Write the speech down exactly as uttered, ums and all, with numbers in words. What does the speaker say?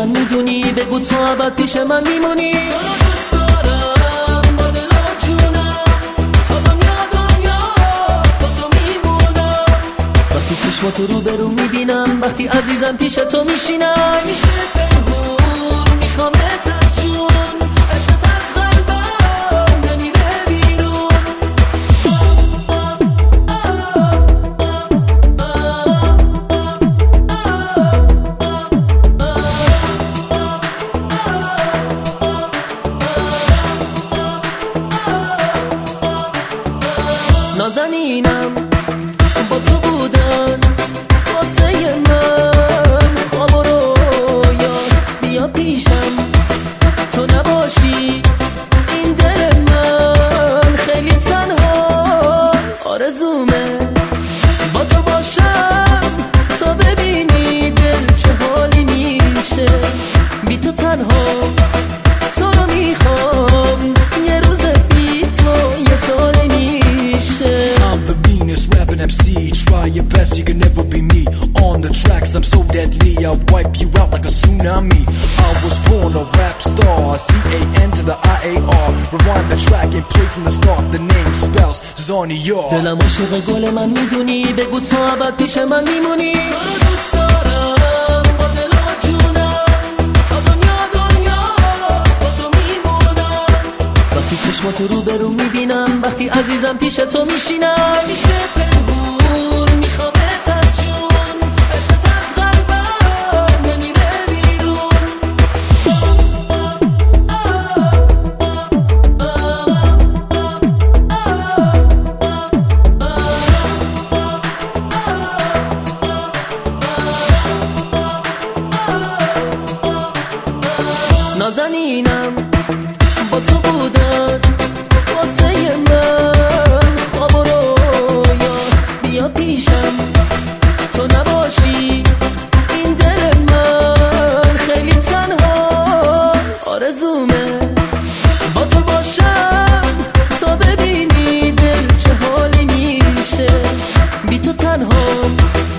من میدونی، بگو تو ابد پیش من میمونی. تو رو دوست دارم با دل و جونم، تا دنیا دنیا با تو میمونم. وقتی چشماتو رو برو میبینم، وقتی عزیزم پیش تو میشینم. میشه پنهون میخوامت از جون، عشقت از قلبم نمیره بیرون. نازنینم با تو بودن واسه من، خواب و رویات بیا پیشم، تو نباشی این دل من خیلی تنها. آرزومه با تو باشم، تا ببینی دل چه حالی میشه بی تو تنها. تو رو میخوام یه روز بی تو یه سال میشه. I'm the meanest rapping M C. Try your best, you can never be me. On the tracks, I'm so deadly, I'll wipe you out like a tsunami. I was born a rap star, C A N to the I A R. Rewind the track and play from the start. The name spells Zonior. دلم عاشق گل من میدونی، بگو تو ابد پیش من میمونی. تو رو دوست دارم با دل و جونم، تا دنیا دنیا با تو میمونم. وقتی چشماتو رو برو میبینم، وقتی عزیزم پیش تو میشینم. میشه پنهون میخوامت از جون، عشقت از قلبم نمیره بیرون. نازنینم با تو بودن واسه من، خواب و رویات بیا پیشم، تو نباشی این دل من خیلی تنها. آرزومه با تو باشم، تا ببینی دل چه حالی میشه بی تو تنها.